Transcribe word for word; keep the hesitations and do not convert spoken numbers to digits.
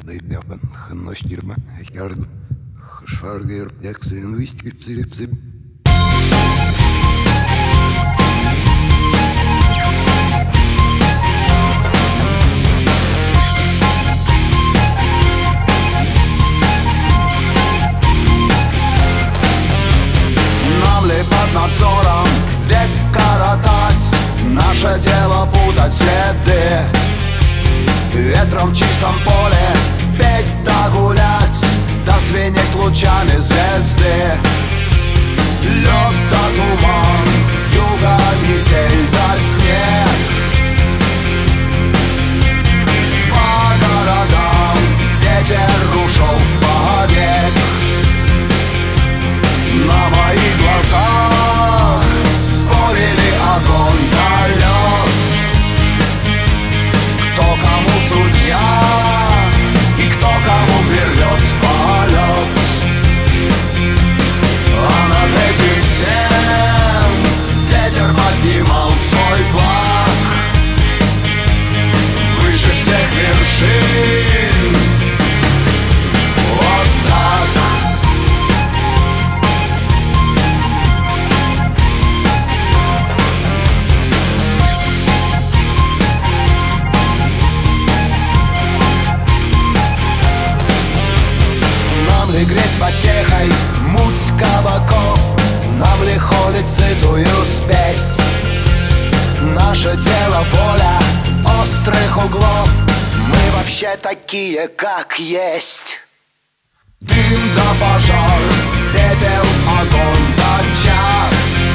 Bjaban, Hanostirma, Hjardu, Schwarger, Jackson, Wichtig, Psilipsim. Нам ли под надзором век коротать, наше дело путать следы, ветром в чистом поле петь да гулять, да звенеть лучами звезды. Лед да туман, вьюга, метель да снег. По городам ветер ушел в побег. На моих глазах спорили огонь да лед. Кто кому судья и кто кому берет полет. А над этим всем ветер поднимал свой флаг выше всех вершин. Вот так. Нам ли греть потехой муть кабаков, нам ли холить сытую спесь? Наше дело воля острых углов, мы вообще такие, как есть. Дым да пожар, пепел, огонь да чад.